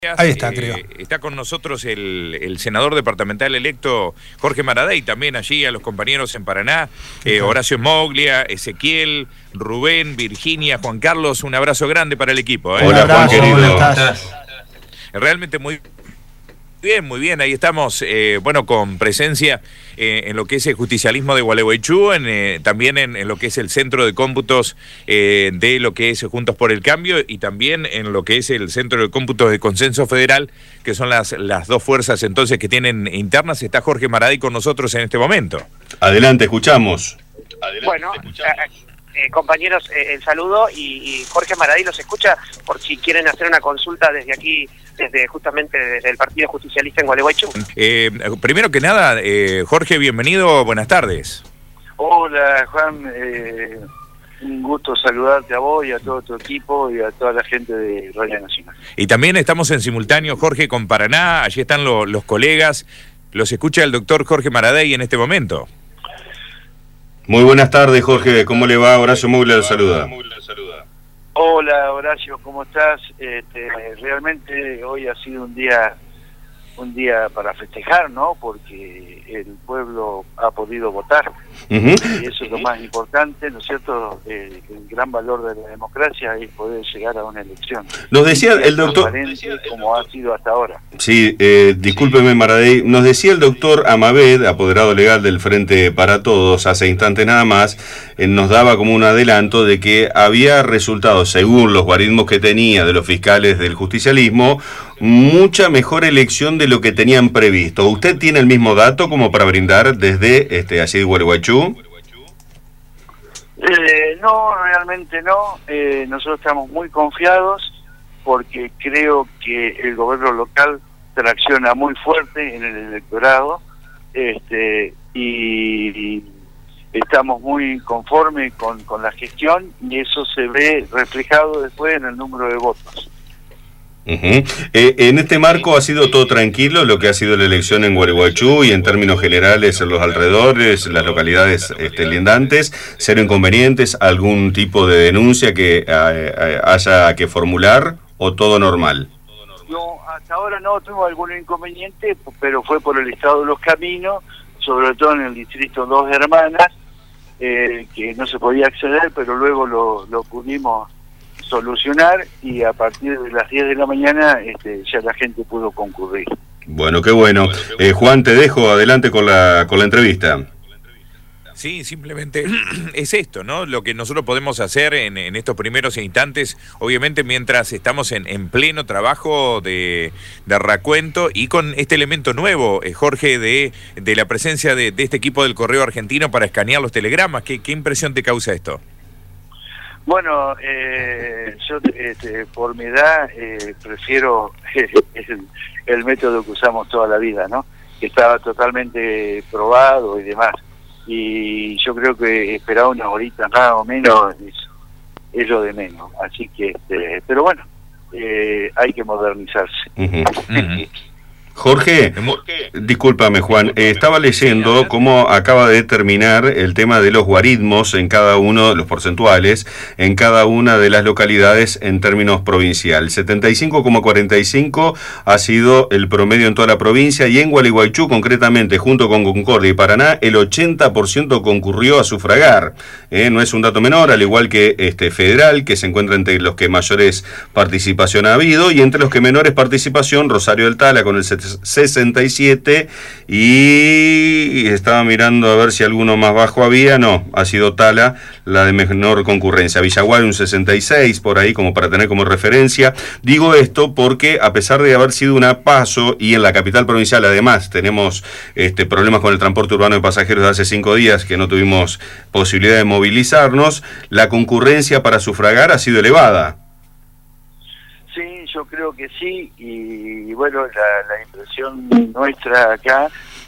Ahí está, creo. Está con nosotros el senador departamental electo Jorge Maradei, también allí a los compañeros en Paraná, Horacio Moglia, Ezequiel, Rubén, Virginia, Juan Carlos, un abrazo grande para el equipo. Hola, Juan querido. ¿Cómo estás? Realmente muy bien, ahí estamos, con presencia en lo que es el justicialismo de Gualeguaychú, también en lo que es el centro de cómputos de lo que es Juntos por el Cambio y también en lo que es el centro de cómputos de Consenso Federal, que son las dos fuerzas entonces que tienen internas. Está Jorge Maradei con nosotros en este momento. Adelante, escuchamos. Compañeros, el saludo y Jorge Maradei los escucha por si quieren hacer una consulta desde aquí, justamente desde el Partido Justicialista en Gualeguaychú. Primero que nada, Jorge, bienvenido, buenas tardes. Hola Juan, un gusto saludarte a vos y a todo tu equipo y a toda la gente de Radio Nacional. Y también estamos en simultáneo, Jorge, con Paraná, allí están los colegas, los escucha el doctor Jorge Maradei en este momento. Muy buenas tardes, Jorge. ¿Cómo le va? Horacio Moglia lo saluda. Hola, Horacio, ¿cómo estás? Realmente hoy ha sido un día para festejar, ¿no? Porque el pueblo ha podido votar. Y eso es lo más importante, ¿no es cierto? El gran valor de la democracia es poder llegar a una elección. Nos decía el doctor... como ha sido hasta ahora. Sí, discúlpeme, Maradei. Nos decía el doctor Amamed, apoderado legal del Frente para Todos, hace instante nada más, nos daba como un adelanto de que había resultado, según los guarismos que tenía de los fiscales del justicialismo, mucha mejor elección de lo que tenían previsto. ¿Usted tiene el mismo dato como para brindar desde allí de Gualeguaychú? No, realmente no. Nosotros estamos muy confiados porque creo que el gobierno local tracciona muy fuerte en el electorado y estamos muy conformes con la gestión y eso se ve reflejado después en el número de votos. En este marco ha sido todo tranquilo lo que ha sido la elección en Gualeguaychú y en términos generales en los alrededores, las localidades lindantes, cero inconvenientes, algún tipo de denuncia que haya que formular o todo normal. No, hasta ahora no tuvimos algún inconveniente, pero fue por el estado de los caminos, sobre todo en el distrito Dos Hermanas, que no se podía acceder, pero luego lo pudimos solucionar y a partir de las 10 de la mañana ya la gente pudo concurrir. Bueno, qué bueno. Juan, te dejo adelante con la entrevista. Sí, simplemente es esto, ¿no? Lo que nosotros podemos hacer en estos primeros instantes, obviamente mientras estamos en pleno trabajo de recuento y con este elemento nuevo, Jorge, de la presencia de este equipo del Correo Argentino para escanear los telegramas. ¿Qué impresión te causa esto? Bueno, yo por mi edad prefiero el método que usamos toda la vida, ¿no? Que estaba totalmente probado y demás. Y yo creo que esperar una horita más o menos es lo de menos. Así que, pero bueno, hay que modernizarse. Jorge, discúlpame Juan, estaba leyendo cómo acaba de terminar el tema de los guarismos en cada uno, los porcentuales, en cada una de las localidades en términos provincial. 75,45 ha sido el promedio en toda la provincia y en Gualeguaychú concretamente, junto con Concordia y Paraná, el 80% concurrió a sufragar. No es un dato menor, al igual que federal, que se encuentra entre los que mayores participación ha habido, y entre los que menores participación, Rosario del Tala con el 67, y estaba mirando a ver si alguno más bajo había. No, ha sido Tala la de menor concurrencia. Villaguay un 66 por ahí, como para tener como referencia. Digo esto porque a pesar de haber sido una PASO y en la capital provincial además tenemos problemas con el transporte urbano de pasajeros de hace 5 días que no tuvimos posibilidad de movilizarnos, la concurrencia para sufragar ha sido elevada. Sí, yo creo que sí, y bueno, la impresión nuestra acá,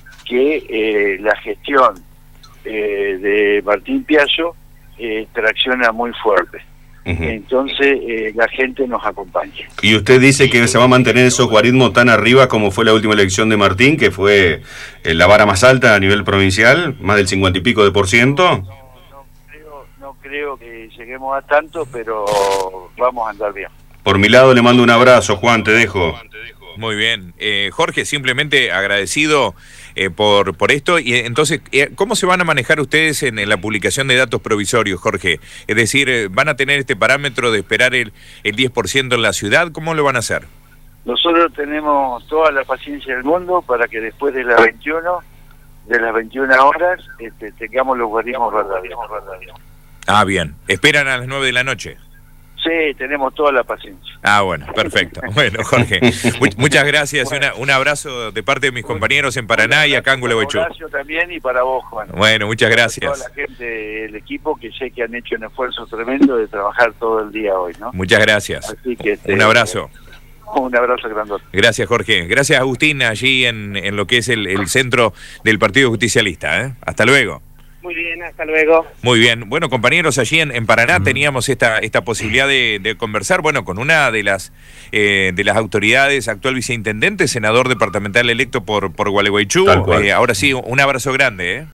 que la gestión de Martín Piazzo tracciona muy fuerte. Entonces la gente nos acompaña. ¿Y usted dice que se va a mantener esos guarismos tan arriba como fue la última elección de Martín, que fue la vara más alta a nivel provincial, más del 50 y pico de %? No creo que lleguemos a tanto, pero vamos a andar bien. Por mi lado le mando un abrazo, Juan, te dejo. Muy bien. Jorge, simplemente agradecido por esto. Y entonces, ¿cómo se van a manejar ustedes en la publicación de datos provisorios, Jorge? Es decir, ¿van a tener este parámetro de esperar el 10% en la ciudad? ¿Cómo lo van a hacer? Nosotros tenemos toda la paciencia del mundo para que después de las 21 horas, tengamos los guardianes verdaderos. Ah, bien. ¿Esperan a las 9 de la noche? Sí, tenemos toda la paciencia. Ah, bueno, perfecto. Bueno, Jorge, muchas gracias. Bueno, un abrazo de parte de mis compañeros en Paraná y acá en Gualeguaychú. Un abrazo también y para vos, Juan. Bueno, muchas gracias. Para toda la gente del equipo que sé que han hecho un esfuerzo tremendo de trabajar todo el día hoy, ¿no? Muchas gracias. Así que un abrazo. Un abrazo grandote. Gracias, Jorge. Gracias, Agustín, allí en lo que es el centro del Partido Justicialista. Hasta luego. Muy bien, hasta luego. Muy bien. Bueno, compañeros, allí en Paraná teníamos esta posibilidad de conversar, bueno, con una de las autoridades, actual viceintendente, senador departamental electo por Gualeguaychú. Ahora sí, un abrazo grande,